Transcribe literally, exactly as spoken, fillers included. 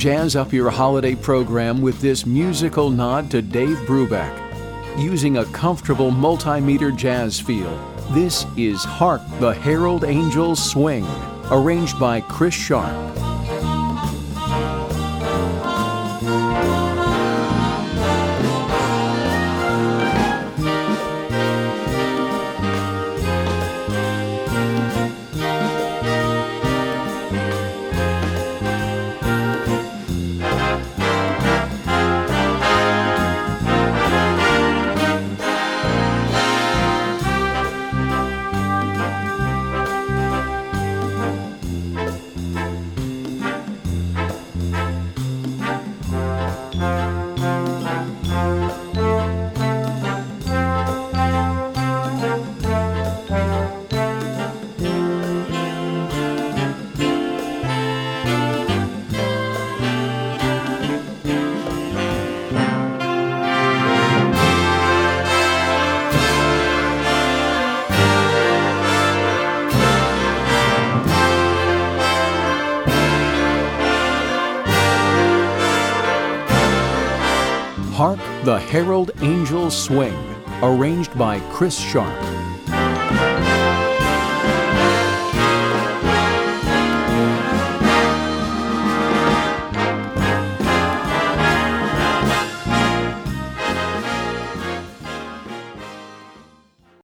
Jazz up your holiday program with this musical nod to Dave Brubeck. Using a comfortable multimeter jazz feel, this is Hark the Herald Angels Swing, arranged by Chris Sharp. Hark the Herald Angels Swing, arranged by Chris Sharp.